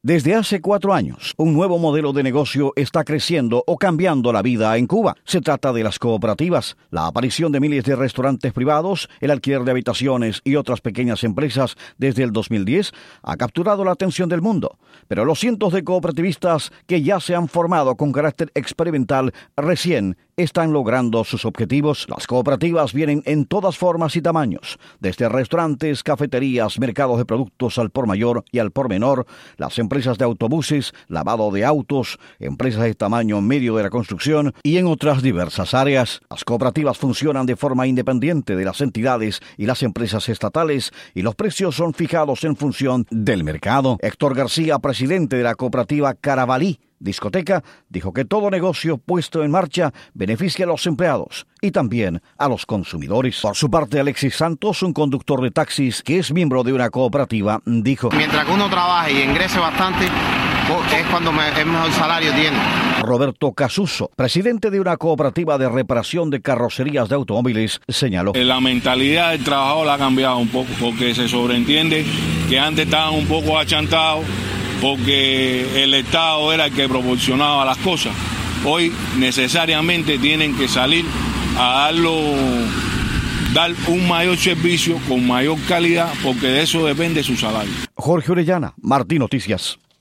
Desde hace 4 años, un nuevo modelo de negocio está creciendo o cambiando la vida en Cuba. Se trata de las cooperativas. La aparición de miles de restaurantes privados, el alquiler de habitaciones y otras pequeñas empresas desde el 2010 ha capturado la atención del mundo. Pero los cientos de cooperativistas que ya se han formado con carácter experimental recién están logrando sus objetivos. Las cooperativas vienen en todas formas y tamaños, desde restaurantes, cafeterías, mercados de productos al por mayor y al por menor, las empresas de autobuses, lavado de autos, empresas de tamaño medio de la construcción y en otras diversas áreas. Las cooperativas funcionan de forma independiente de las entidades y las empresas estatales y los precios son fijados en función del mercado. Héctor García, presidente de la cooperativa Carabalí Discoteca, dijo que todo negocio puesto en marcha beneficia a los empleados y también a los consumidores. Por su parte, Alexis Santos, un conductor de taxis que es miembro de una cooperativa, dijo: mientras que uno trabaje y ingrese bastante, es cuando el mejor salario tiene. Roberto Casuso, presidente de una cooperativa de reparación de carrocerías de automóviles, señaló: la mentalidad del trabajador ha cambiado un poco, porque se sobreentiende que antes estaban un poco achantados, porque el Estado era el que proporcionaba las cosas. Hoy necesariamente tienen que salir a dar un mayor servicio con mayor calidad, porque de eso depende su salario. Jorge Orellana, Martín Noticias.